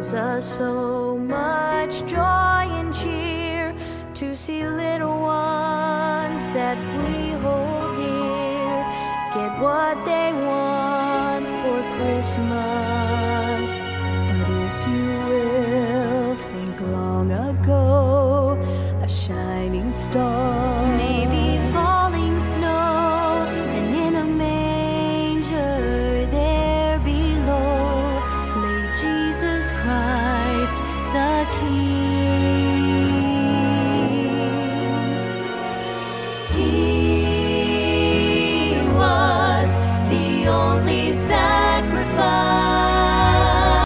brings us so much joy and cheer to see little ones that we hold dear get what they